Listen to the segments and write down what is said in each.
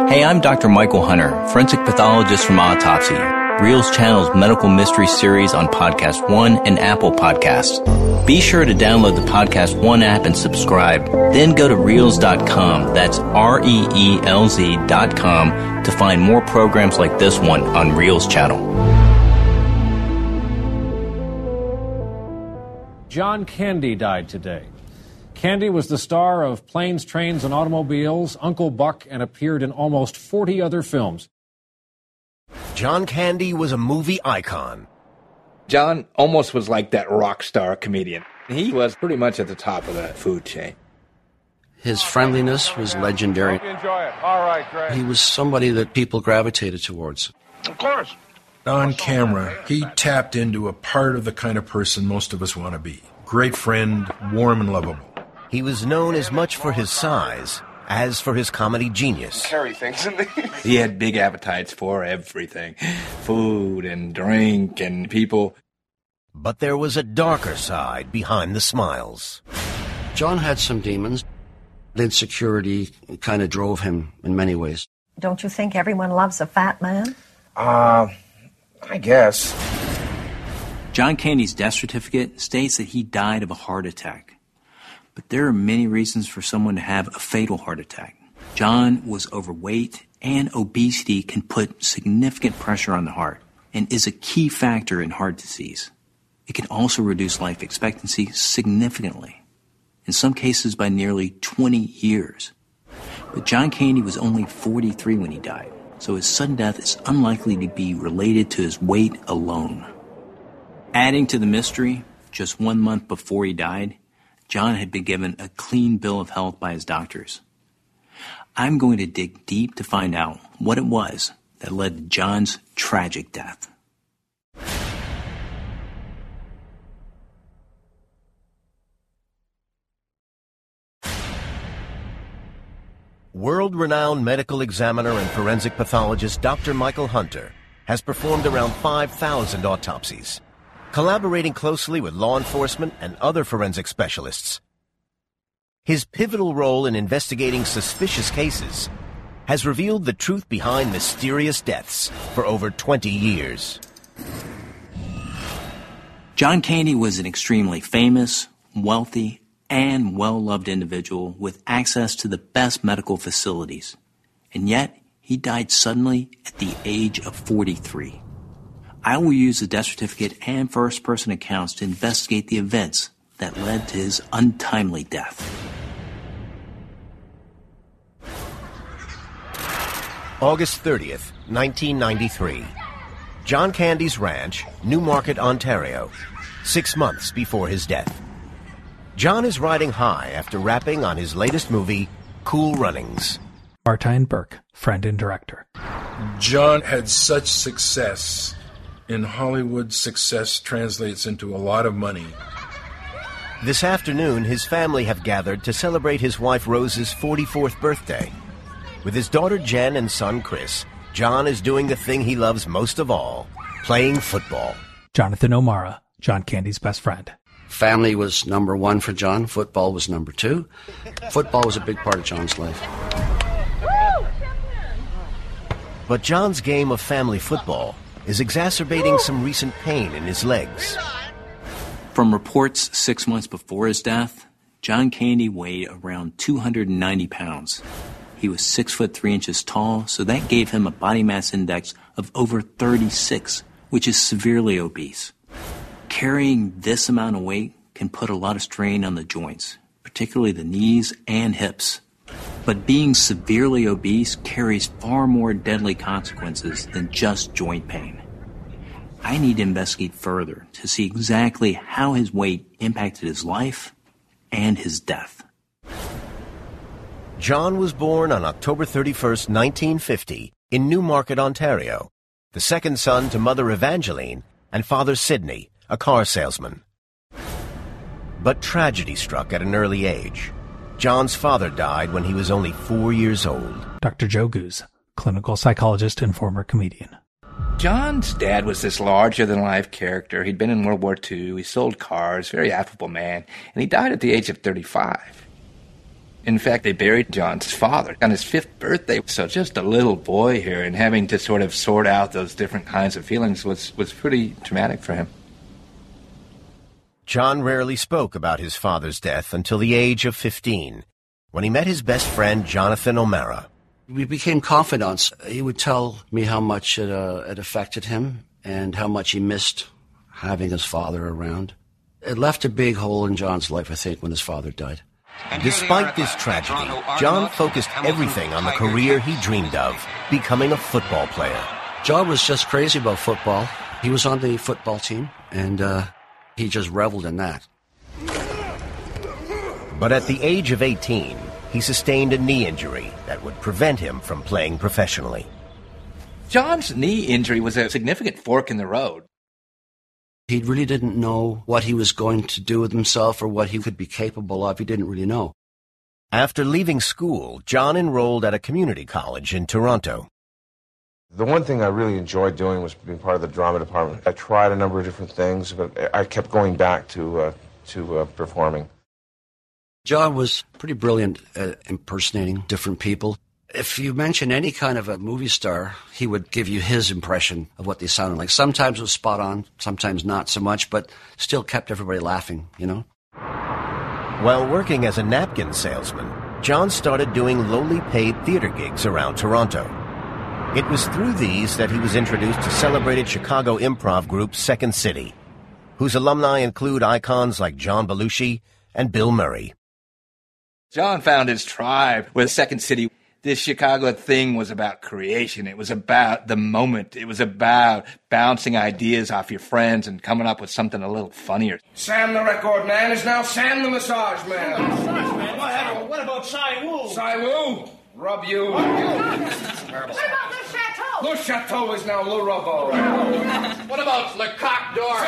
Hey, I'm Dr. Michael Hunter, forensic pathologist from Autopsy, Reelz Channel's medical mystery series on Podcast One and Apple Podcasts. Be sure to download the Podcast One app and subscribe. Then go to Reelz.com, that's REELZ.com, to find more programs like this one on Reelz Channel. John Candy died today. Candy was the star of Planes, Trains, and Automobiles, Uncle Buck, and appeared in almost 40 other films. John Candy was a movie icon. John almost was like that rock star comedian. He was pretty much at the top of that food chain. His friendliness was legendary. Enjoy it. All right, great. He was somebody that people gravitated towards. Of course. On camera, he tapped into a part of the kind of person most of us want to be. Great friend, warm and lovable. He was known as much for his size as for his comedy genius. Carry things in these. He had big appetites for everything. Food and drink and people. But there was a darker side behind the smiles. John had some demons. Insecurity kind of drove him in many ways. Don't you think everyone loves a fat man? I guess. John Candy's death certificate states that he died of a heart attack. But there are many reasons for someone to have a fatal heart attack. John was overweight, and obesity can put significant pressure on the heart and is a key factor in heart disease. It can also reduce life expectancy significantly, in some cases by nearly 20 years. But John Candy was only 43 when he died, so his sudden death is unlikely to be related to his weight alone. Adding to the mystery, just 1 month before he died, John had been given a clean bill of health by his doctors. I'm going to dig deep to find out what it was that led to John's tragic death. World-renowned medical examiner and forensic pathologist Dr. Michael Hunter has performed around 5,000 autopsies, collaborating closely with law enforcement and other forensic specialists. His pivotal role in investigating suspicious cases has revealed the truth behind mysterious deaths for over 20 years. John Candy was an extremely famous, wealthy, and well-loved individual with access to the best medical facilities. And yet, he died suddenly at the age of 43. I will use the death certificate and first-person accounts to investigate the events that led to his untimely death. August 30th, 1993. John Candy's ranch, Newmarket, Ontario, 6 months before his death. John is riding high after rapping on his latest movie, Cool Runnings. Martine Burke, friend and director. John had such success. In Hollywood, success translates into a lot of money. This afternoon, his family have gathered to celebrate his wife Rose's 44th birthday. With his daughter Jen and son Chris, John is doing the thing he loves most of all, playing football. Jonathan O'Mara, John Candy's best friend. Family was number one for John. Football was number two. Football was a big part of John's life. But John's game of family football is exacerbating some recent pain in his legs. From reports 6 months before his death, John Candy weighed around 290 pounds. He was 6'3" tall, so that gave him a body mass index of over 36, which is severely obese. Carrying this amount of weight can put a lot of strain on the joints, particularly the knees and hips. But being severely obese carries far more deadly consequences than just joint pain. I need to investigate further to see exactly how his weight impacted his life and his death. John was born on October 31st, 1950, in Newmarket, Ontario, the second son to Mother Evangeline and Father Sidney, a car salesman. But tragedy struck at an early age. John's father died when he was only 4 years old. Dr. Joe Goose, clinical psychologist and former comedian. John's dad was this larger-than-life character. He'd been in World War II. He sold cars, very affable man, and he died at the age of 35. In fact, they buried John's father on his 5th birthday. So just a little boy here and having to sort of sort out those different kinds of feelings was pretty traumatic for him. John rarely spoke about his father's death until the age of 15, when he met his best friend, Jonathan O'Mara. We became confidants. He would tell me how much it affected him and how much he missed having his father around. It left a big hole in John's life, I think, when his father died. Despite this tragedy, John focused everything on the career he dreamed of, becoming a football player. John was just crazy about football. He was on the football team, and he just reveled in that. But at the age of 18, he sustained a knee injury that would prevent him from playing professionally. John's knee injury was a significant fork in the road. He really didn't know what he was going to do with himself or what he could be capable of. He didn't really know. After leaving school, John enrolled at a community college in Toronto. The one thing I really enjoyed doing was being part of the drama department. I tried a number of different things, but I kept going back to performing. John was pretty brilliant at impersonating different people. If you mention any kind of a movie star, he would give you his impression of what they sounded like. Sometimes it was spot on, sometimes not so much, but still kept everybody laughing, you know? While working as a napkin salesman, John started doing lowly paid theater gigs around Toronto. It was through these that he was introduced to celebrated Chicago improv group Second City, whose alumni include icons like John Belushi and Bill Murray. John found his tribe with Second City. This Chicago thing was about creation. It was about the moment. It was about bouncing ideas off your friends and coming up with something a little funnier. Sam the record man is now Sam the massage man. Massage man? What about Cy Wu? Cy Wu? Rub you. What about Le Chateau? Le Chateau is now Le Robot. What about Le Coq d'Or?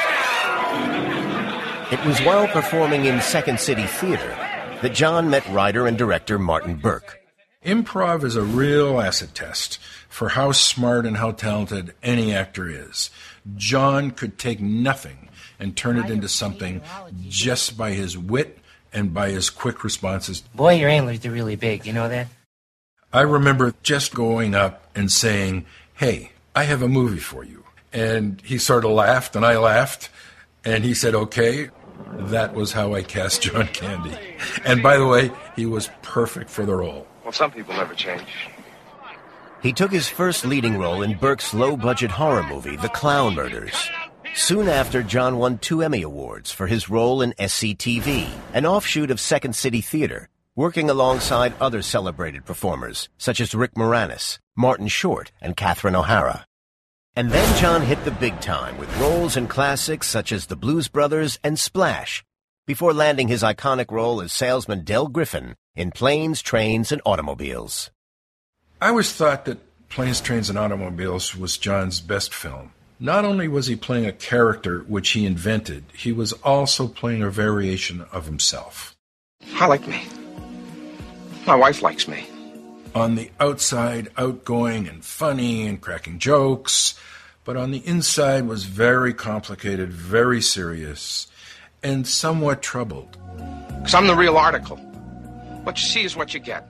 It was while performing in Second City Theater that John met writer and director Martin Burke. Improv is a real acid test for how smart and how talented any actor is. John could take nothing and turn it into something just by his wit and by his quick responses. Boy, your antlers are really big, you know that? I remember just going up and saying, "Hey, I have a movie for you." And he sort of laughed, and I laughed, and he said, "Okay." That was how I cast John Candy. And by the way, he was perfect for the role. Well, some people never change. He took his first leading role in Burke's low-budget horror movie, The Clown Murders. Soon after, John won 2 Emmy Awards for his role in SCTV, an offshoot of Second City Theater, working alongside other celebrated performers, such as Rick Moranis, Martin Short, and Catherine O'Hara. And then John hit the big time with roles in classics such as The Blues Brothers and Splash, before landing his iconic role as salesman Del Griffin in Planes, Trains, and Automobiles. I always thought that Planes, Trains, and Automobiles was John's best film. Not only was he playing a character which he invented, he was also playing a variation of himself. I like me. My wife likes me. On the outside, outgoing and funny and cracking jokes, but on the inside was very complicated, very serious, and somewhat troubled. 'Cause I'm the real article. What you see is what you get.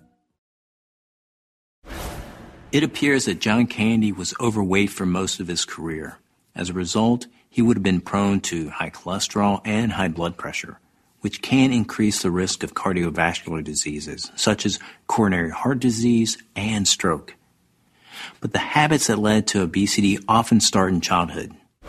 It appears that John Candy was overweight for most of his career. As a result, he would have been prone to high cholesterol and high blood pressure, which can increase the risk of cardiovascular diseases, such as coronary heart disease and stroke. But the habits that led to obesity often start in childhood.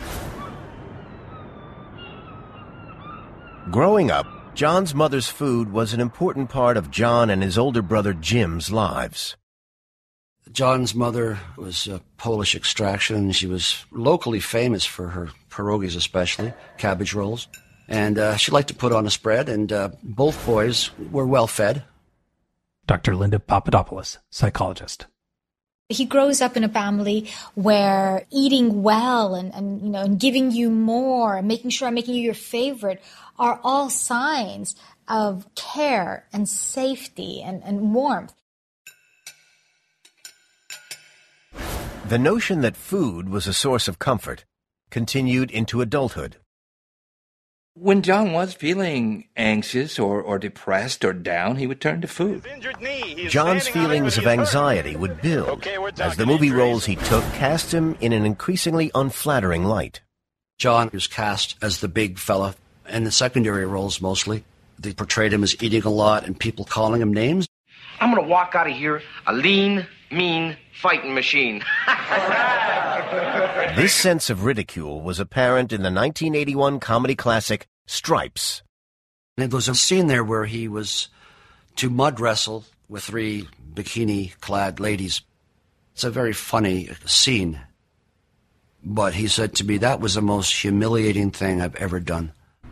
Growing up, John's mother's food was an important part of John and his older brother Jim's lives. John's mother was Polish extraction. She was locally famous for her pierogies, especially, cabbage rolls. And she liked to put on a spread, and both boys were well fed. Dr. Linda Papadopoulos, psychologist. He grows up in a family where eating well and giving you more, and making sure I'm making you your favorite are all signs of care and safety and warmth. The notion that food was a source of comfort continued into adulthood. When John was feeling anxious or depressed or down, he would turn to food. John's feelings of anxiety would build as the movie roles he took cast him in an increasingly unflattering light. John was cast as the big fella, and the secondary roles mostly. They portrayed him as eating a lot and people calling him names. I'm going to walk out of here a lean, mean fighting machine. This sense of ridicule was apparent in the 1981 comedy classic Stripes. And there was a scene there where he was to mud wrestle with 3 bikini-clad ladies. It's a very funny scene. But he said to me, that was the most humiliating thing I've ever done.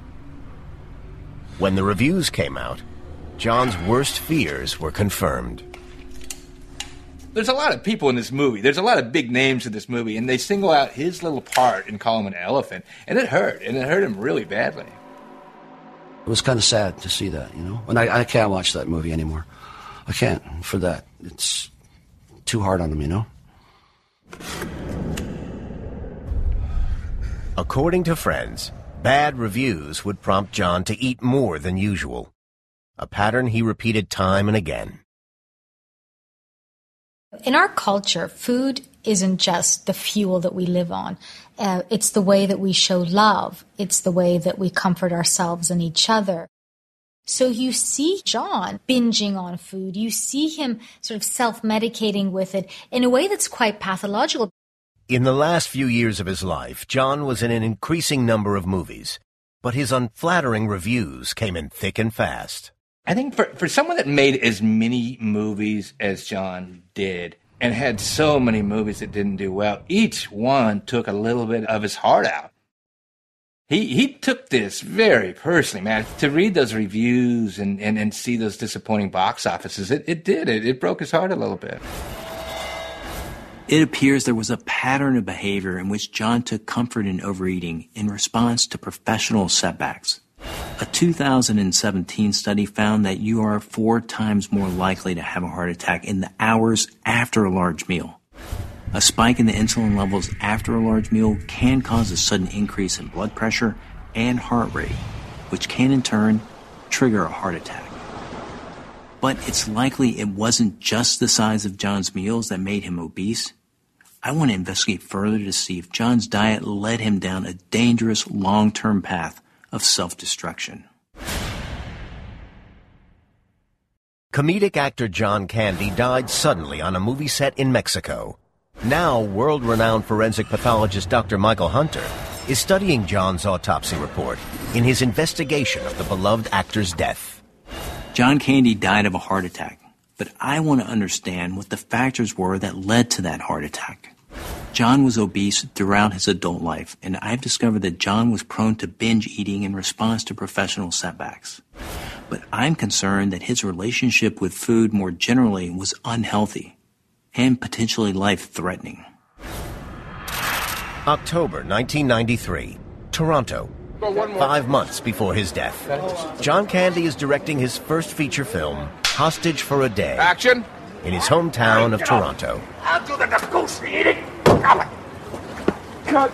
When the reviews came out, John's worst fears were confirmed. There's a lot of people in this movie. There's a lot of big names in this movie, and they single out his little part and call him an elephant. And it hurt him really badly. It was kind of sad to see that, you know. And I can't watch that movie anymore. I can't for that. It's too hard on him, you know. According to friends, bad reviews would prompt John to eat more than usual, a pattern he repeated time and again. In our culture, food isn't just the fuel that we live on. It's the way that we show love. It's the way that we comfort ourselves and each other. So you see John binging on food. You see him sort of self-medicating with it in a way that's quite pathological. In the last few years of his life, John was in an increasing number of movies, but his unflattering reviews came in thick and fast. I think for someone that made as many movies as John did and had so many movies that didn't do well, each one took a little bit of his heart out. He took this very personally, man. To read those reviews and see those disappointing box offices, it broke his heart a little bit. It appears there was a pattern of behavior in which John took comfort in overeating in response to professional setbacks. A 2017 study found that you are 4 times more likely to have a heart attack in the hours after a large meal. A spike in the insulin levels after a large meal can cause a sudden increase in blood pressure and heart rate, which can in turn trigger a heart attack. But it's likely it wasn't just the size of John's meals that made him obese. I want to investigate further to see if John's diet led him down a dangerous long-term path of self-destruction. Comedic actor John Candy died suddenly on a movie set in Mexico. Now, world-renowned forensic pathologist Dr. Michael Hunter is studying John's autopsy report in his investigation of the beloved actor's death. John Candy died of a heart attack, but I want to understand what the factors were that led to that heart attack. John was obese throughout his adult life, and I've discovered that John was prone to binge eating in response to professional setbacks. But I'm concerned that his relationship with food more generally was unhealthy and potentially life-threatening. October 1993, Toronto. 5 months before his death. John Candy is directing his first feature film, Hostage for a Day. Action! In his hometown of Toronto. I'll do the negotiating. Cut.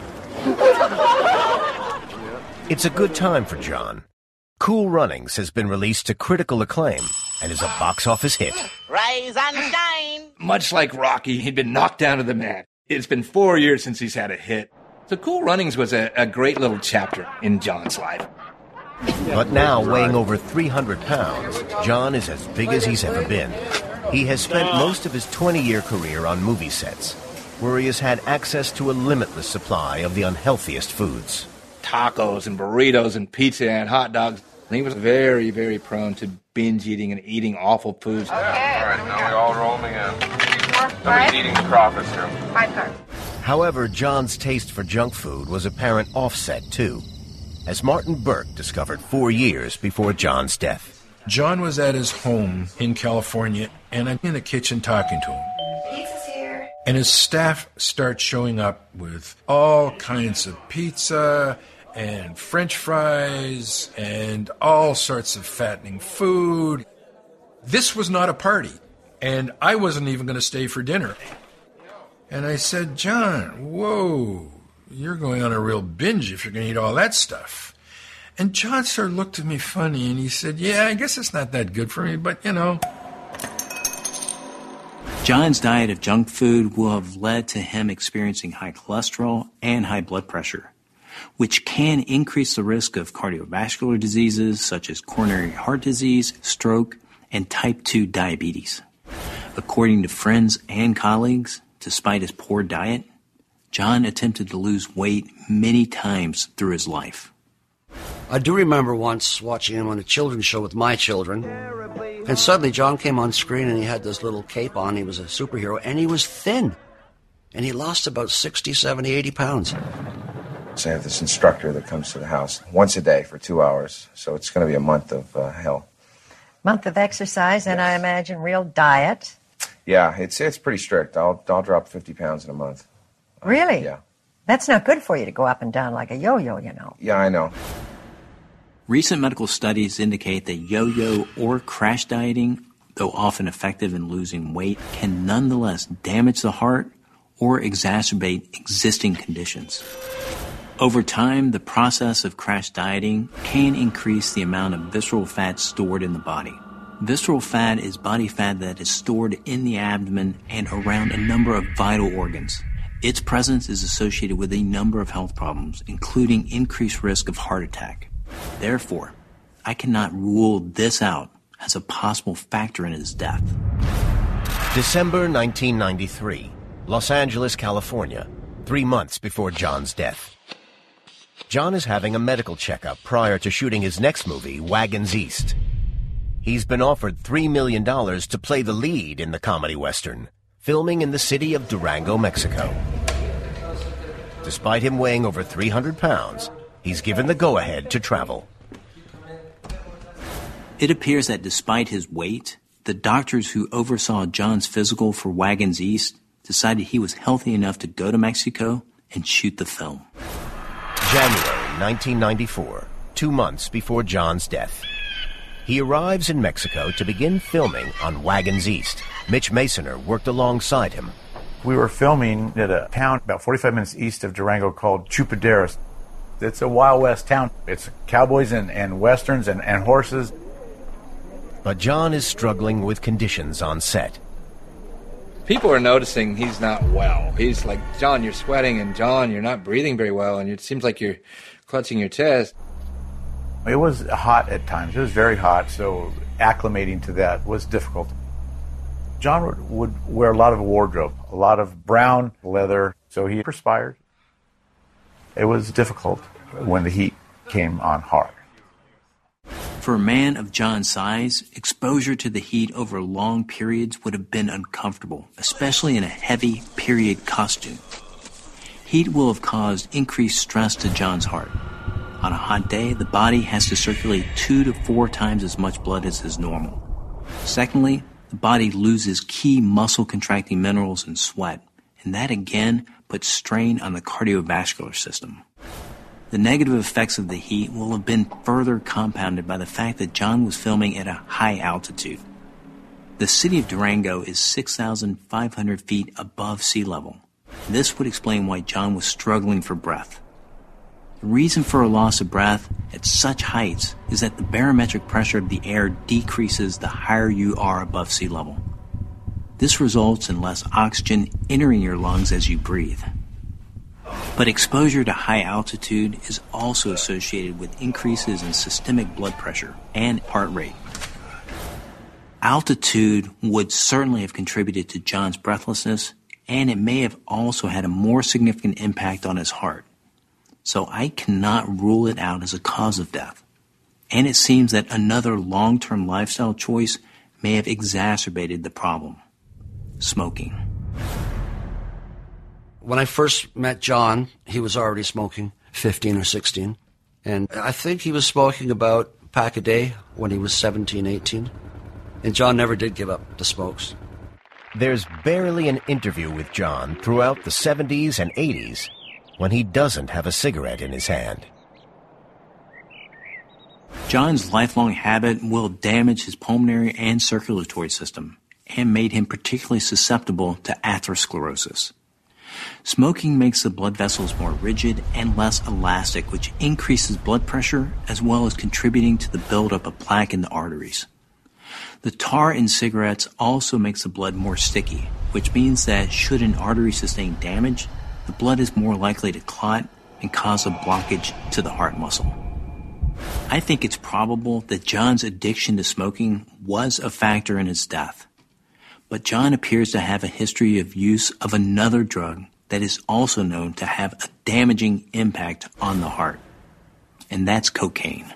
It's a good time for John. Cool Runnings has been released to critical acclaim and is a box office hit. Rise and shine. Much like Rocky, he'd been knocked down to the mat. It's been 4 years since he's had a hit. So Cool Runnings was a great little chapter in John's life. But now, weighing over 300 pounds, John is as big as he's ever been. He has spent most of his 20-year career on movie sets, where he has had access to a limitless supply of the unhealthiest foods. Tacos and burritos and pizza and hot dogs. And he was very, very prone to binge eating and eating awful foods. All right, now we all rolling in. Nobody's eating the crawfish here. 5 carbs. However, John's taste for junk food was apparent offset, too, as Martin Burke discovered 4 years before John's death. John was at his home in California, and I'm in the kitchen talking to him. Pizza's here. And his staff starts showing up with all kinds of pizza and French fries and all sorts of fattening food. This was not a party, and I wasn't even going to stay for dinner. And I said, John, whoa, you're going on a real binge if you're going to eat all that stuff. And John sort of looked at me funny, and he said, yeah, I guess it's not that good for me, but, you know. John's diet of junk food will have led to him experiencing high cholesterol and high blood pressure, which can increase the risk of cardiovascular diseases such as coronary heart disease, stroke, and type 2 diabetes. According to friends and colleagues, despite his poor diet, John attempted to lose weight many times through his life. I do remember once watching him on a children's show with my children, and suddenly John came on screen and he had this little cape on. He was a superhero, and he was thin. And he lost about 60, 70, 80 pounds. So I have this instructor that comes to the house once a day for 2 hours, so it's going to be a month of hell. Month of exercise, and I imagine real diet. Yeah, it's pretty strict. I'll drop 50 pounds in a month. Really? Yeah. That's not good for you to go up and down like a yo-yo, you know. Yeah, I know. Recent medical studies indicate that yo-yo or crash dieting, though often effective in losing weight, can nonetheless damage the heart or exacerbate existing conditions. Over time, the process of crash dieting can increase the amount of visceral fat stored in the body. Visceral fat is body fat that is stored in the abdomen and around a number of vital organs. Its presence is associated with a number of health problems, including increased risk of heart attack. Therefore, I cannot rule this out as a possible factor in his death. December 1993, Los Angeles, California, 3 months before John's death. John is having a medical checkup prior to shooting his next movie, Wagons East. He's been offered $3 million to play the lead in the comedy western, filming in the city of Durango, Mexico. Despite him weighing over 300 pounds, he's given the go-ahead to travel. It appears that despite his weight, the doctors who oversaw John's physical for Wagons East decided he was healthy enough to go to Mexico and shoot the film. January 1994, 2 months before John's death. He arrives in Mexico to begin filming on Wagons East. Mitch Masoner worked alongside him. We were filming at a town about 45 minutes east of Durango called Chupaderas. It's a Wild West town. It's cowboys and westerns and horses. But John is struggling with conditions on set. People are noticing he's not well. He's like, John, you're sweating, and John, you're not breathing very well, and it seems like you're clutching your chest. It was hot at times. It was very hot, so acclimating to that was difficult. John would wear a lot of wardrobe, a lot of brown leather, so he perspired. It was difficult when the heat came on hard. For a man of John's size, exposure to the heat over long periods would have been uncomfortable, especially in a heavy period costume. Heat will have caused increased stress to John's heart. On a hot day, the body has to circulate 2 to 4 times as much blood as is normal. Secondly, the body loses key muscle contracting minerals and sweat, and that again puts strain on the cardiovascular system. The negative effects of the heat will have been further compounded by the fact that John was filming at a high altitude. The city of Durango is 6,500 feet above sea level. This would explain why John was struggling for breath. The reason for a loss of breath at such heights is that the barometric pressure of the air decreases the higher you are above sea level. This results in less oxygen entering your lungs as you breathe. But exposure to high altitude is also associated with increases in systemic blood pressure and heart rate. Altitude would certainly have contributed to John's breathlessness, and it may have also had a more significant impact on his heart. So I cannot rule it out as a cause of death. And it seems that another long-term lifestyle choice may have exacerbated the problem: smoking. When I first met John, he was already smoking, 15 or 16. And I think he was smoking about a pack a day when he was 17, 18. And John never did give up the smokes. There's barely an interview with John throughout the 70s and 80s when he doesn't have a cigarette in his hand. John's lifelong habit will damage his pulmonary and circulatory system and made him particularly susceptible to atherosclerosis. Smoking makes the blood vessels more rigid and less elastic, which increases blood pressure as well as contributing to the buildup of plaque in the arteries. The tar in cigarettes also makes the blood more sticky, which means that should an artery sustain damage, the blood is more likely to clot and cause a blockage to the heart muscle. I think it's probable that John's addiction to smoking was a factor in his death. But John appears to have a history of use of another drug that is also known to have a damaging impact on the heart, and that's cocaine.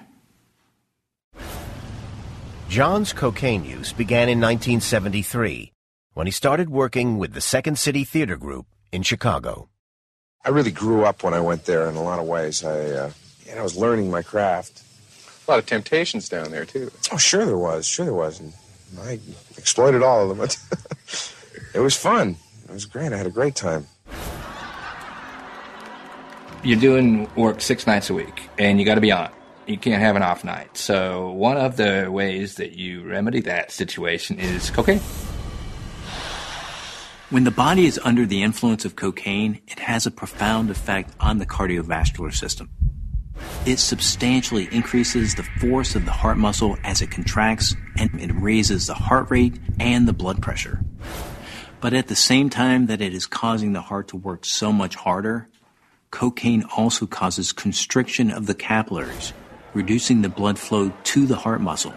John's cocaine use began in 1973 when he started working with the Second City Theater Group in Chicago. I really grew up when I went there in a lot of ways. I was learning my craft. A lot of temptations down there, too. Oh, sure there was. And I exploited all of them. It was fun. It was great. I had a great time. You're doing work 6 nights a week, and you got to be on. You can't have an off night. So one of the ways that you remedy that situation is cocaine. When the body is under the influence of cocaine, it has a profound effect on the cardiovascular system. It substantially increases the force of the heart muscle as it contracts, and it raises the heart rate and the blood pressure. But at the same time that it is causing the heart to work so much harder, cocaine also causes constriction of the capillaries, reducing the blood flow to the heart muscle.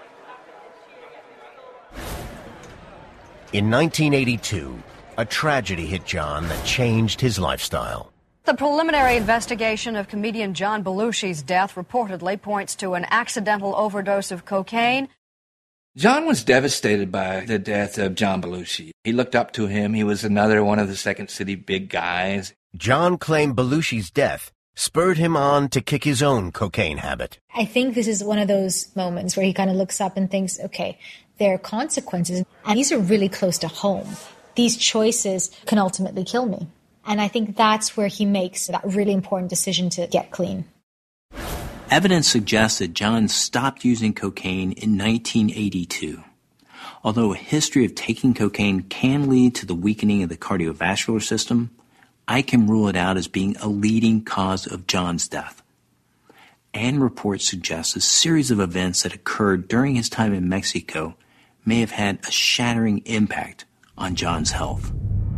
In 1982, a tragedy hit John that changed his lifestyle. The preliminary investigation of comedian John Belushi's death reportedly points to an accidental overdose of cocaine. John was devastated by the death of John Belushi. He looked up to him. He was another one of the Second City big guys. John claimed Belushi's death spurred him on to kick his own cocaine habit. I think this is one of those moments where he kind of looks up and thinks, okay, there are consequences, and these are really close to home. These choices can ultimately kill me. And I think that's where he makes that really important decision to get clean. Evidence suggests that John stopped using cocaine in 1982. Although a history of taking cocaine can lead to the weakening of the cardiovascular system, I can rule it out as being a leading cause of John's death. And reports suggest a series of events that occurred during his time in Mexico may have had a shattering impact on John's health.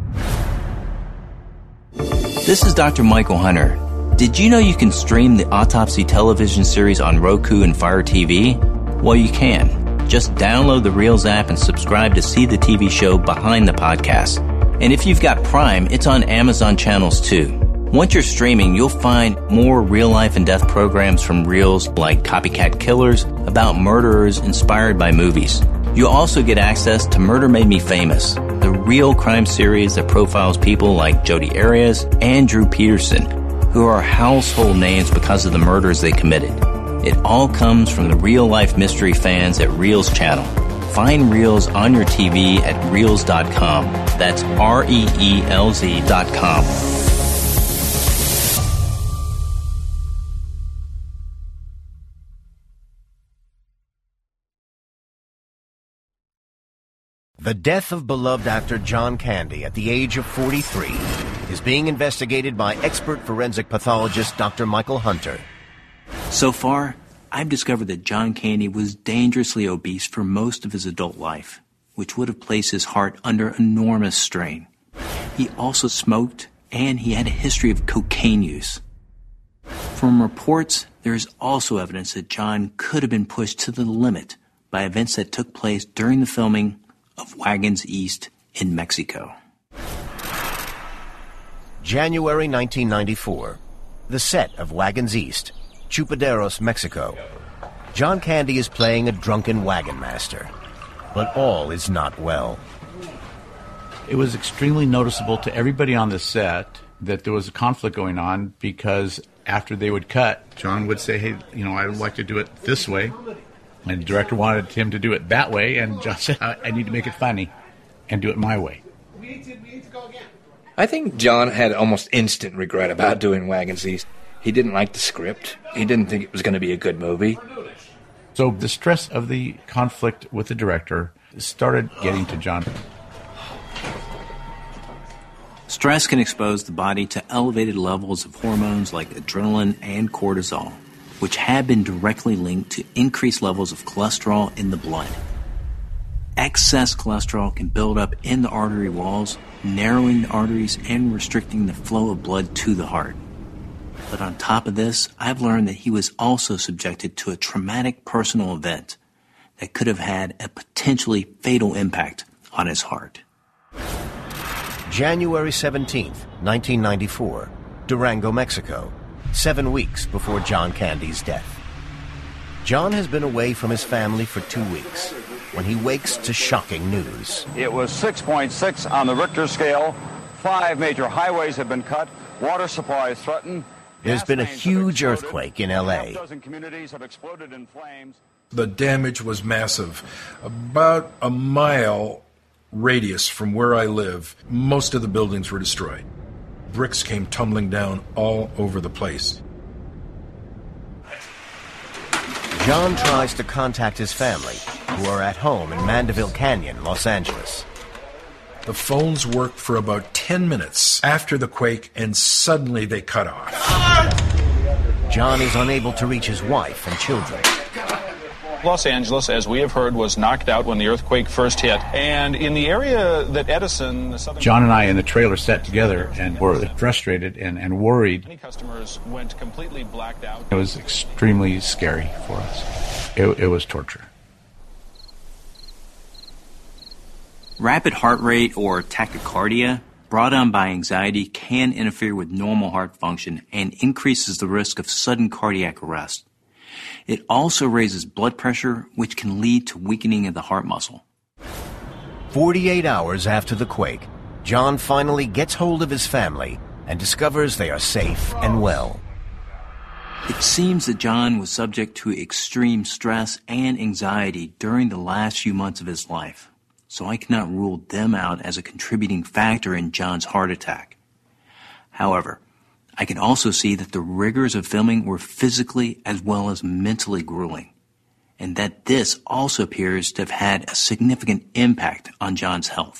This is Dr. Michael Hunter. Did you know you can stream the Autopsy television series on Roku and Fire TV? Well, you can. Just download the Reels app and subscribe to see the TV show behind the podcast. And if you've got Prime, it's on Amazon channels too. Once you're streaming, you'll find more real life and death programs from Reels like Copycat Killers about murderers inspired by movies. You'll also get access to Murder Made Me Famous, the real crime series that profiles people like Jodi Arias and Drew Peterson, who are household names because of the murders they committed. It all comes from the real-life mystery fans at Reels channel. Find Reels on your TV at Reels.com. That's REELZ.com. The death of beloved actor John Candy at the age of 43 is being investigated by expert forensic pathologist Dr. Michael Hunter. So far, I've discovered that John Candy was dangerously obese for most of his adult life, which would have placed his heart under enormous strain. He also smoked, and he had a history of cocaine use. From reports, there is also evidence that John could have been pushed to the limit by events that took place during the filming of Wagons East in Mexico. January 1994. The set of Wagons East, Chupaderos, Mexico. John Candy is playing a drunken wagon master, but all is not well. It was extremely noticeable to everybody on the set that there was a conflict going on, because after they would cut, John would say, hey, I would like to do it this way. And the director wanted him to do it that way, and John said, I need to make it funny and do it my way. I think John had almost instant regret about doing Wagons East. He didn't like the script. He didn't think it was going to be a good movie. So the stress of the conflict with the director started getting to John. Stress can expose the body to elevated levels of hormones like adrenaline and cortisol, which have been directly linked to increased levels of cholesterol in the blood. Excess cholesterol can build up in the artery walls, narrowing the arteries and restricting the flow of blood to the heart. But on top of this, I've learned that he was also subjected to a traumatic personal event that could have had a potentially fatal impact on his heart. January 17th, 1994, Durango, Mexico, 7 weeks before John Candy's death. John has been away from his family for 2 weeks when he wakes to shocking news. It was 6.6 on the Richter scale. 5 major highways have been cut. Water supply is threatened. There's been a huge earthquake in L.A. Communities have exploded in flames. The damage was massive. About a mile radius from where I live, most of the buildings were destroyed. Bricks came tumbling down all over the place. John tries to contact his family, who are at home in Mandeville Canyon, Los Angeles. The phones worked for about 10 minutes after the quake, and suddenly they cut off. John is unable to reach his wife and children. Los Angeles, as we have heard, was knocked out when the earthquake first hit. And in the area that Edison... John and I in the trailer sat together and were frustrated and worried. Many customers went completely blacked out. It was extremely scary for us. It was torture. Rapid heart rate or tachycardia brought on by anxiety can interfere with normal heart function and increases the risk of sudden cardiac arrest. It also raises blood pressure, which can lead to weakening of the heart muscle. 48 hours after the quake, John finally gets hold of his family and discovers they are safe and well. It seems that John was subject to extreme stress and anxiety during the last few months of his life, so I cannot rule them out as a contributing factor in John's heart attack. However, I can also see that the rigors of filming were physically as well as mentally grueling, and that this also appears to have had a significant impact on John's health.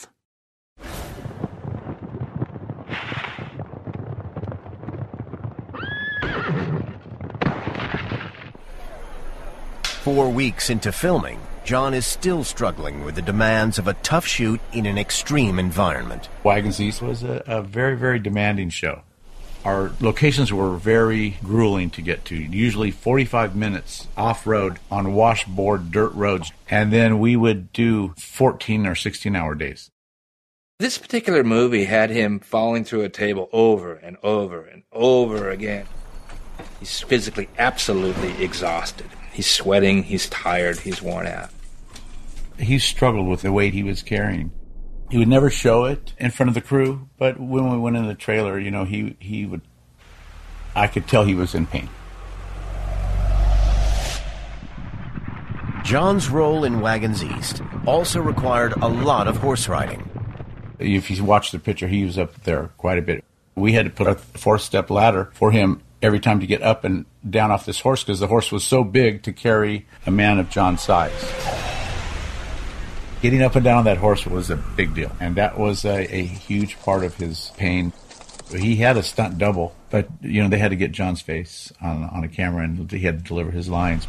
Four weeks into filming, John is still struggling with the demands of a tough shoot in an extreme environment. Wagons East was a very, very demanding show. Our locations were very grueling to get to, usually 45 minutes off-road on washboard dirt roads, and then we would do 14 or 16-hour days. This particular movie had him falling through a table over and over and over again. He's physically absolutely exhausted. He's sweating, he's tired, he's worn out. He struggled with the weight he was carrying. He would never show it in front of the crew, but when we went in the trailer, you know, he would, I could tell he was in pain. John's role in Wagons East also required a lot of horse riding. If you watch the picture, he was up there quite a bit. We had to put a 4-step ladder for him every time to get up and down off this horse because the horse was so big to carry a man of John's size. Getting up and down on that horse was a big deal, and that was a huge part of his pain. He had a stunt double, but you know they had to get John's face on a camera, and he had to deliver his lines.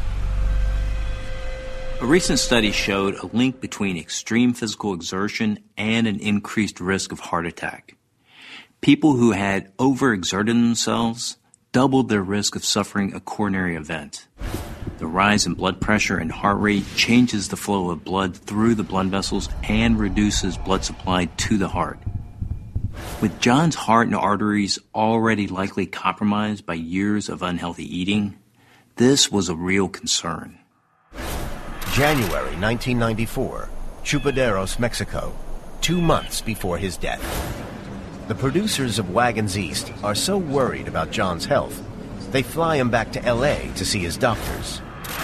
A recent study showed a link between extreme physical exertion and an increased risk of heart attack. People who had overexerted themselves doubled their risk of suffering a coronary event. The rise in blood pressure and heart rate changes the flow of blood through the blood vessels and reduces blood supply to the heart. With John's heart and arteries already likely compromised by years of unhealthy eating, this was a real concern. January 1994, Chupaderos, Mexico, 2 months before his death. The producers of Wagons East are so worried about John's health, they fly him back to L.A. to see his doctors.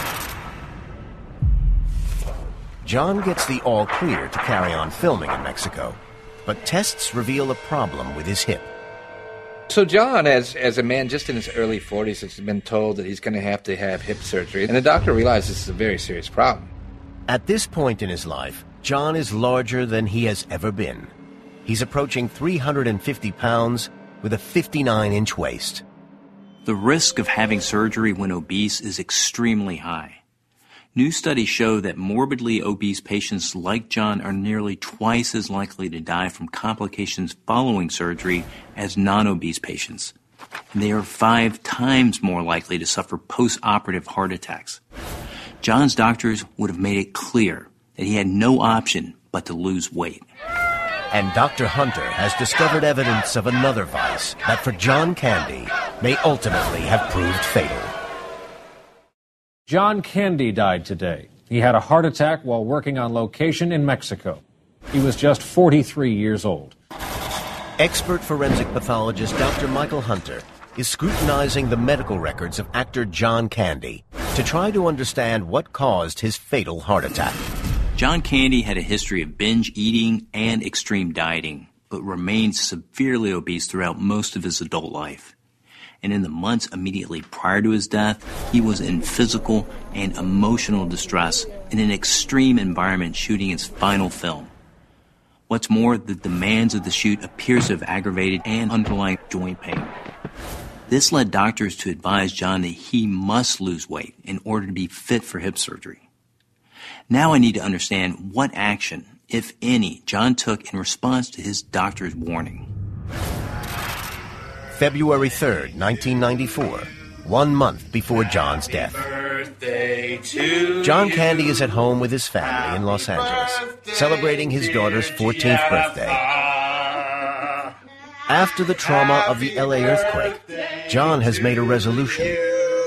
John gets the all-clear to carry on filming in Mexico, but tests reveal a problem with his hip. So John, as a man just in his early 40s, has been told that he's going to have hip surgery, and the doctor realizes this is a very serious problem. At this point in his life, John is larger than he has ever been. He's approaching 350 pounds with a 59-inch waist. The risk of having surgery when obese is extremely high. New studies show that morbidly obese patients like John are nearly twice as likely to die from complications following surgery as non-obese patients. And they are 5 times more likely to suffer post-operative heart attacks. John's doctors would have made it clear that he had no option but to lose weight. And Dr. Hunter has discovered evidence of another vice that for John Candy may ultimately have proved fatal. John Candy died today. He had a heart attack while working on location in Mexico. He was just 43 years old. Expert forensic pathologist Dr. Michael Hunter is scrutinizing the medical records of actor John Candy to try to understand what caused his fatal heart attack. John Candy had a history of binge eating and extreme dieting, but remained severely obese throughout most of his adult life. And in the months immediately prior to his death, he was in physical and emotional distress in an extreme environment shooting his final film. What's more, the demands of the shoot appears to have aggravated and underlying joint pain. This led doctors to advise John that he must lose weight in order to be fit for hip surgery. Now I need to understand what action, if any, John took in response to his doctor's warning. February 3rd, 1994, 1 month before John's death. John Candy is at home with his family in Los Angeles, celebrating his daughter's 14th birthday. After the trauma of the LA earthquake, John has made a resolution.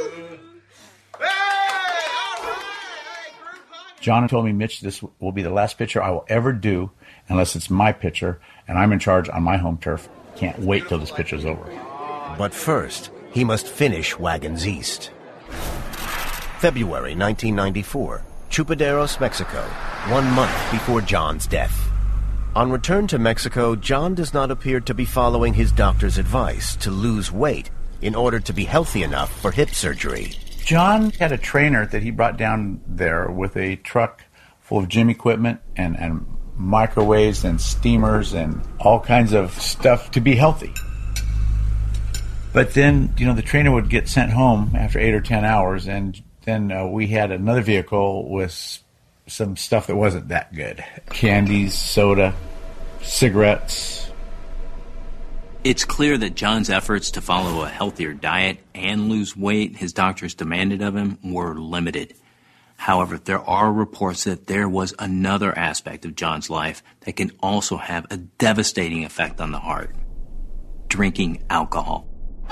John told me, Mitch, this will be the last picture I will ever do unless it's my picture and I'm in charge on my home turf. Can't wait till this picture's over. But first, he must finish Wagons East. February 1994, Chupaderos, Mexico, 1 month before John's death. On return to Mexico, John does not appear to be following his doctor's advice to lose weight in order to be healthy enough for hip surgery. John had a trainer that he brought down there with a truck full of gym equipment and microwaves and steamers and all kinds of stuff to be healthy. But then, the trainer would get sent home after 8 or 10 hours, and then we had another vehicle with some stuff that wasn't that good. Candies, soda, cigarettes. It's clear that John's efforts to follow a healthier diet and lose weight his doctors demanded of him were limited. However, there are reports that there was another aspect of John's life that can also have a devastating effect on the heart: drinking alcohol.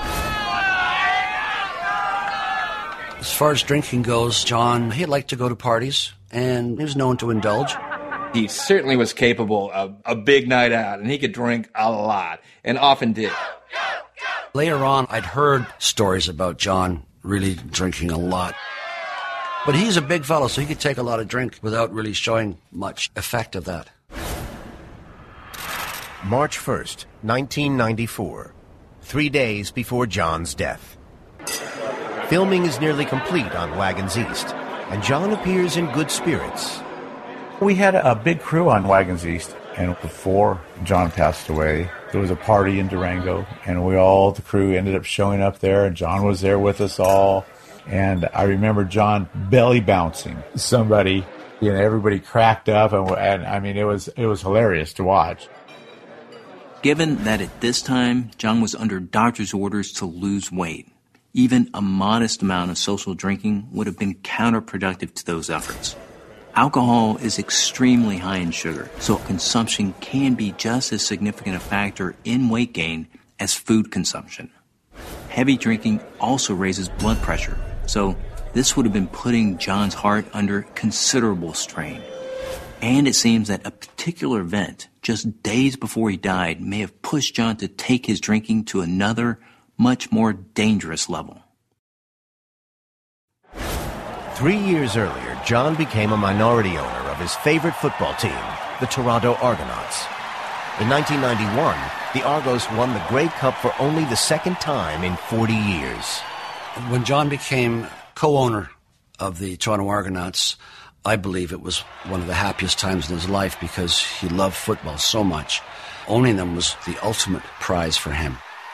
As far as drinking goes, John, he liked to go to parties, and he was known to indulge. He certainly was capable of a big night out, and he could drink a lot, and often did. Later on, I'd heard stories about John really drinking a lot. But he's a big fellow, so he could take a lot of drink without really showing much effect of that. March 1st, 1994, 3 days before John's death. Filming is nearly complete on Wagons East, and John appears in good spirits. We had a big crew on Wagons East, and before John passed away, there was a party in Durango, and the crew ended up showing up there, and John was there with us all. And I remember John belly bouncing somebody, everybody cracked up, and I mean, it was hilarious to watch. Given that at this time, John was under doctor's orders to lose weight, even a modest amount of social drinking would have been counterproductive to those efforts. Alcohol is extremely high in sugar, so consumption can be just as significant a factor in weight gain as food consumption. Heavy drinking also raises blood pressure, so this would have been putting John's heart under considerable strain. And it seems that a particular event, just days before he died, may have pushed John to take his drinking to another, much more dangerous level. 3 years earlier, John became a minority owner of his favorite football team, the Toronto Argonauts. In 1991, the Argos won the Grey Cup for only the second time in 40 years. When John became co-owner of the Toronto Argonauts, I believe it was one of the happiest times in his life because he loved football so much. owning them was the ultimate prize for him.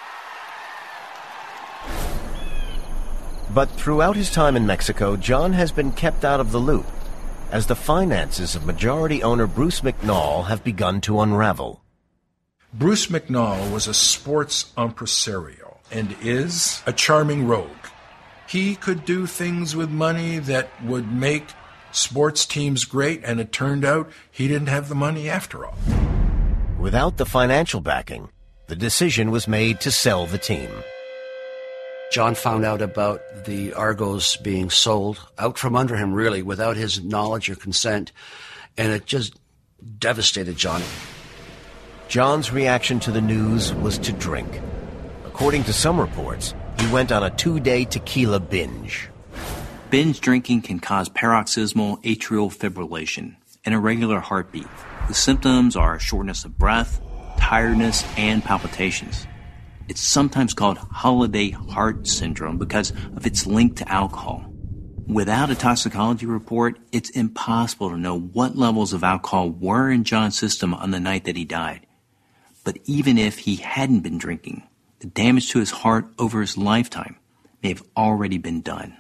But throughout his time in Mexico, John has been kept out of the loop, as the finances of majority owner Bruce McNall have begun to unravel. Bruce McNall was a sports impresario and is a charming rogue. He could do things with money that would make sports teams great, and it turned out he didn't have the money after all. Without the financial backing, the decision was made to sell the team. John found out about the Argos being sold out from under him, really, without his knowledge or consent, and it just devastated John. John's reaction to the news was to drink. According to some reports, he went on a 2-day tequila binge. Binge drinking can cause paroxysmal atrial fibrillation, an irregular heartbeat. The symptoms are shortness of breath, tiredness, and palpitations. It's sometimes called holiday heart syndrome because of its link to alcohol. Without a toxicology report, it's impossible to know what levels of alcohol were in John's system on the night that he died. But even if he hadn't been drinking, the damage to his heart over his lifetime may have already been done.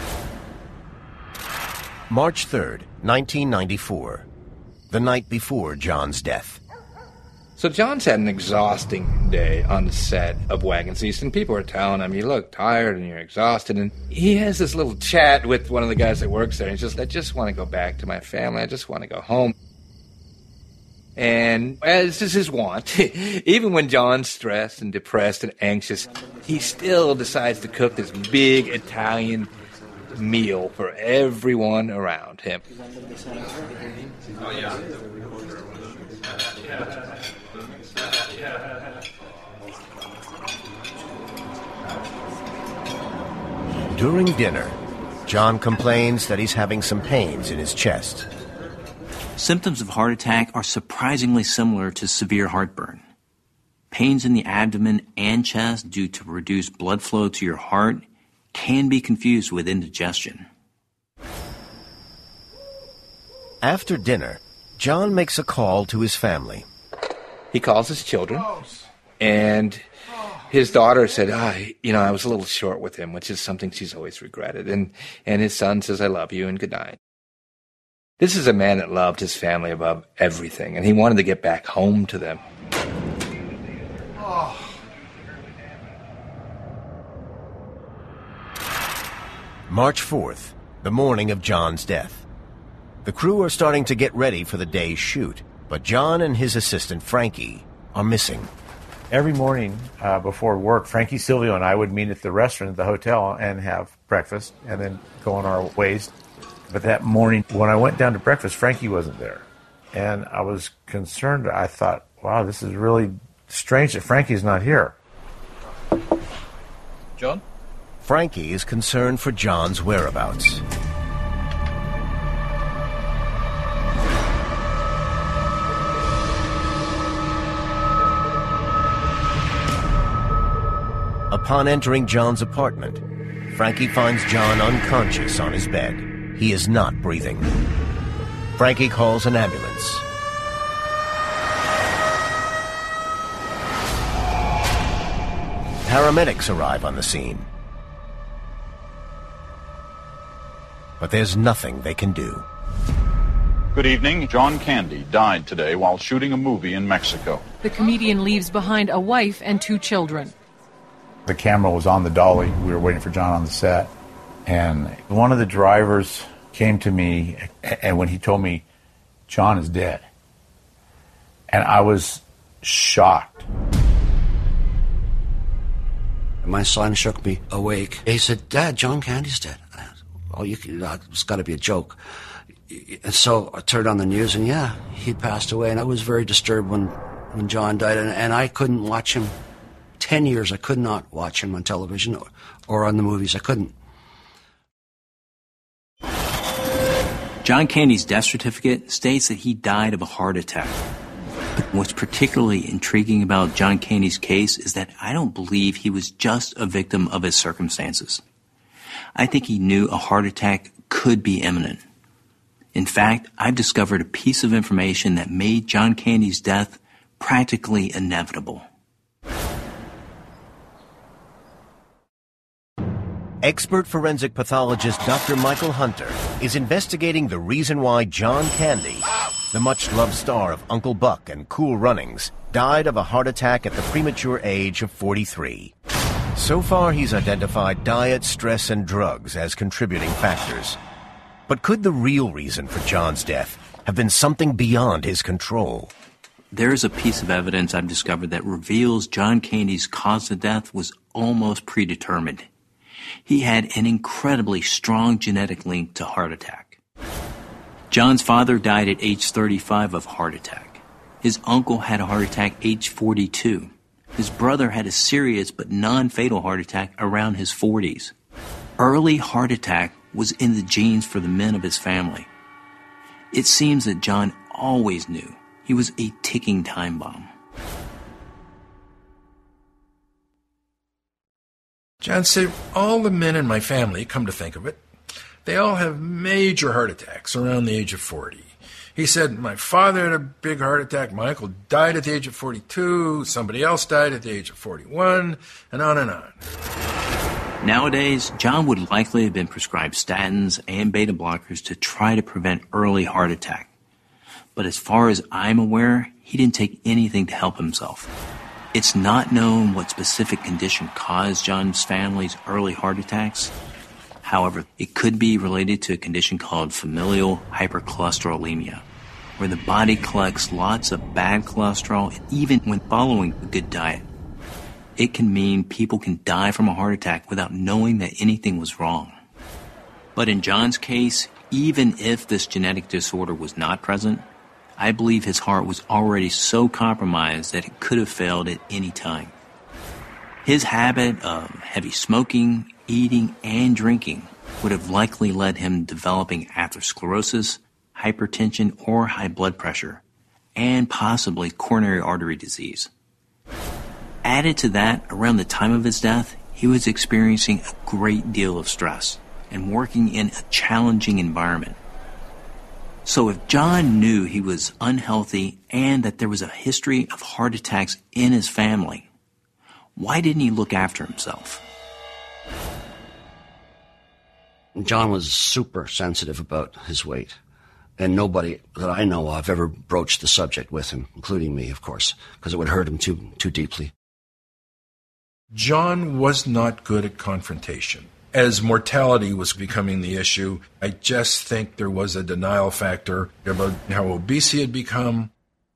March 3rd, 1994, the night before John's death. So John's had an exhausting day on the set of Wagons East, and people are telling him, you look tired and you're exhausted. And he has this little chat with one of the guys that works there. He's just, I just want to go back to my family. I just want to go home. And as is his wont, even when John's stressed and depressed and anxious, he still decides to cook this big Italian meal for everyone around him. Oh, yeah. During dinner, John complains that he's having some pains in his chest. Symptoms of heart attack are surprisingly similar to severe heartburn. Pains in the abdomen and chest due to reduced blood flow to your heart can be confused with indigestion. After dinner, John makes a call to his family. He calls his children, and his daughter said, I was a little short with him, which is something she's always regretted. And his son says, I love you and good night. This is a man that loved his family above everything, and he wanted to get back home to them. March 4th, the morning of John's death. The crew are starting to get ready for the day's shoot, but John and his assistant, Frankie, are missing. Every morning before work, Frankie Silvio and I would meet at the restaurant at the hotel and have breakfast and then go on our ways. But that morning, when I went down to breakfast, Frankie wasn't there. And I was concerned. I thought, wow, this is really strange that Frankie's not here. John? Frankie is concerned for John's whereabouts. Upon entering John's apartment, Frankie finds John unconscious on his bed. He is not breathing. Frankie calls an ambulance. Paramedics arrive on the scene. But there's nothing they can do. Good evening. John Candy died today while shooting a movie in Mexico. The comedian leaves behind a wife and 2 children. The camera was on the dolly. We were waiting for John on the set. And one of the drivers came to me, and when he told me, John is dead. And I was shocked. My son shook me awake. He said, Dad, John Candy's dead. Oh, it's got to be a joke. And so I turned on the news, and yeah, he passed away. And I was very disturbed when John died. And I couldn't watch him. 10 years, I could not watch him on television or on the movies. I couldn't. John Candy's death certificate states that he died of a heart attack. But what's particularly intriguing about John Candy's case is that I don't believe he was just a victim of his circumstances. I think he knew a heart attack could be imminent. In fact, I've discovered a piece of information that made John Candy's death practically inevitable. Expert forensic pathologist Dr. Michael Hunter is investigating the reason why John Candy, the much-loved star of Uncle Buck and Cool Runnings, died of a heart attack at the premature age of 43. So far, he's identified diet, stress, and drugs as contributing factors. But could the real reason for John's death have been something beyond his control? There's a piece of evidence I've discovered that reveals John Candy's cause of death was almost predetermined. He had an incredibly strong genetic link to heart attack. John's father died at age 35 of heart attack. His uncle had a heart attack age 42. His brother had a serious but non-fatal heart attack around his 40s. Early heart attack was in the genes for the men of his family. It seems that John always knew he was a ticking time bomb. John said, all the men in my family, come to think of it, they all have major heart attacks around the age of 40. He said, my father had a big heart attack, my uncle died at the age of 42, somebody else died at the age of 41, and on and on. Nowadays, John would likely have been prescribed statins and beta blockers to try to prevent early heart attack. But as far as I'm aware, he didn't take anything to help himself. It's not known what specific condition caused John's family's early heart attacks. However, it could be related to a condition called familial hypercholesterolemia, where the body collects lots of bad cholesterol even when following a good diet. It can mean people can die from a heart attack without knowing that anything was wrong. But in John's case, even if this genetic disorder was not present, I believe his heart was already so compromised that it could have failed at any time. His habit of heavy smoking, eating, and drinking would have likely led him developing atherosclerosis, hypertension, or high blood pressure, and possibly coronary artery disease. Added to that, around the time of his death, he was experiencing a great deal of stress and working in a challenging environment. So if John knew he was unhealthy and that there was a history of heart attacks in his family, why didn't he look after himself? John was super sensitive about his weight, and nobody that I know of ever broached the subject with him, including me, of course, because it would hurt him too deeply. John was not good at confrontation. As mortality was becoming the issue, I just think there was a denial factor about how obese he had become.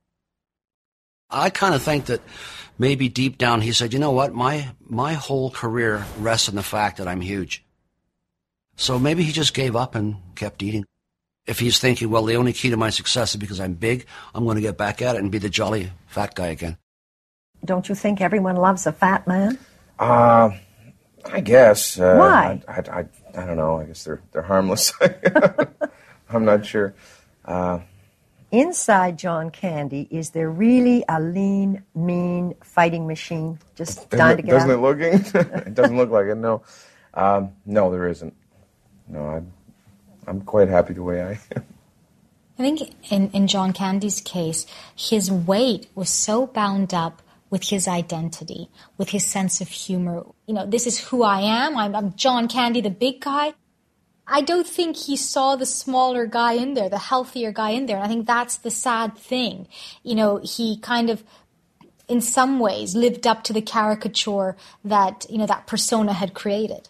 I kind of think that maybe deep down he said, you know what, my whole career rests on the fact that I'm huge. So maybe he just gave up and kept eating. If he's thinking, well, the only key to my success is because I'm big, I'm going to get back at it and be the jolly fat guy again. Don't you think everyone loves a fat man? I guess. Why? I don't know. I guess they're harmless. I'm not sure. Inside John Candy, is there really a lean, mean fighting machine just dying to get doesn't out? It doesn't look like it, no. No, there isn't. No, I'm quite happy the way I am. I think in John Candy's case, his weight was so bound up with his identity, with his sense of humor. You know, this is who I am. I'm John Candy, the big guy. I don't think he saw the smaller guy in there, the healthier guy in there. And I think that's the sad thing. You know, he kind of, in some ways, lived up to the caricature that, you know, that persona had created.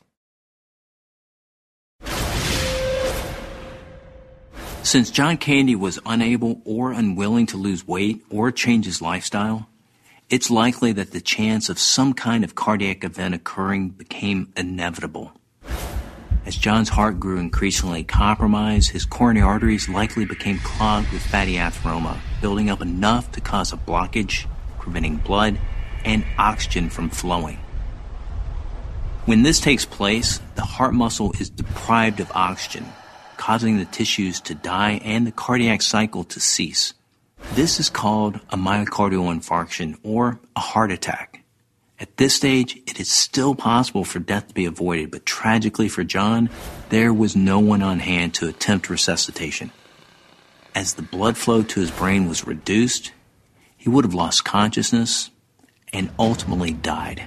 Since John Candy was unable or unwilling to lose weight or change his lifestyle, it's likely that the chance of some kind of cardiac event occurring became inevitable. As John's heart grew increasingly compromised, his coronary arteries likely became clogged with fatty atheroma, building up enough to cause a blockage, preventing blood and oxygen from flowing. When this takes place, the heart muscle is deprived of oxygen, causing the tissues to die and the cardiac cycle to cease. This is called a myocardial infarction or a heart attack. At this stage, it is still possible for death to be avoided, but tragically for John, there was no one on hand to attempt resuscitation. As the blood flow to his brain was reduced, he would have lost consciousness and ultimately died.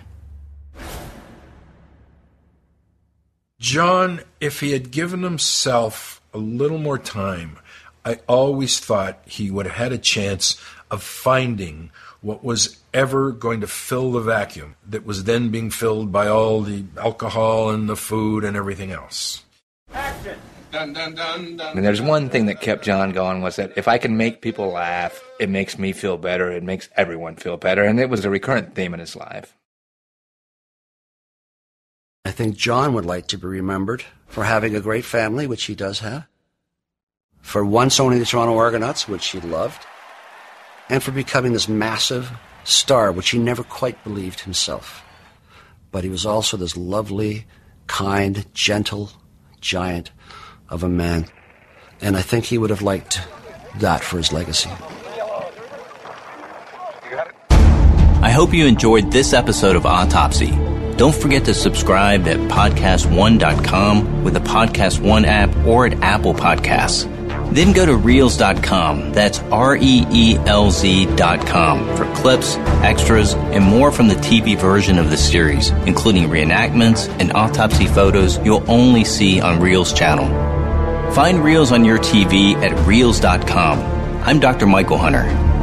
John, if he had given himself a little more time, I always thought he would have had a chance of finding what was ever going to fill the vacuum that was then being filled by all the alcohol and the food and everything else. Action! Dun, dun, dun, dun. And there's one thing that kept John going was that if I can make people laugh, it makes me feel better, it makes everyone feel better, and it was a recurrent theme in his life. I think John would like to be remembered for having a great family, which he does have, for once owning the Toronto Argonauts, which he loved, and for becoming this massive star, which he never quite believed himself. But he was also this lovely, kind, gentle giant of a man. And I think he would have liked that for his legacy. I hope you enjoyed this episode of Autopsy. Don't forget to subscribe at podcastone.com with the Podcast One app or at Apple Podcasts. Then go to Reelz.com, that's REELZ.com, for clips, extras, and more from the TV version of the series, including reenactments and autopsy photos you'll only see on Reelz channel. Find Reelz on your TV at Reelz.com. I'm Dr. Michael Hunter.